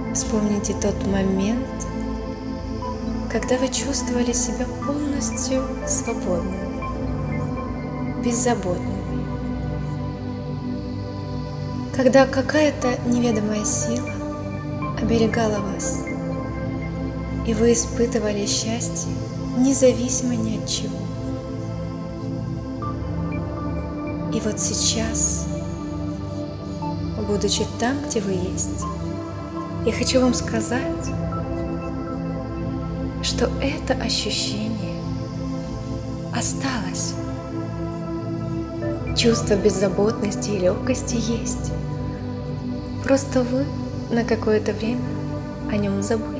Вспомните тот момент, когда вы чувствовали себя полностью свободными, беззаботными, когда какая-то неведомая сила оберегала вас, и вы испытывали счастье независимо ни от чего. И вот сейчас, будучи там, где вы есть, я хочу вам сказать, что это ощущение осталось. Чувство беззаботности и легкости есть. Просто вы на какое-то время о нем забыли.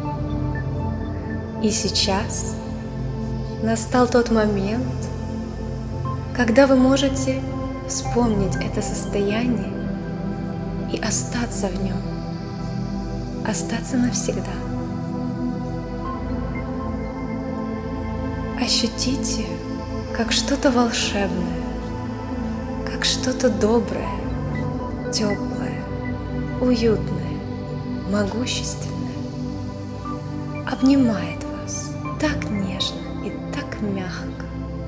И сейчас настал тот момент, когда вы можете вспомнить это состояние и остаться в нем, остаться навсегда. Ощутите, как что-то волшебное, как что-то доброе, теплое, уютное, могущественное обнимает вас так нежно и так мягко.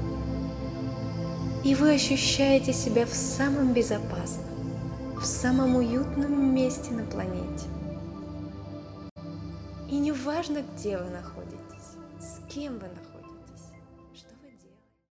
И вы ощущаете себя в самом безопасном, в самом уютном месте на планете. И не важно, где вы находитесь, с кем вы находитесь.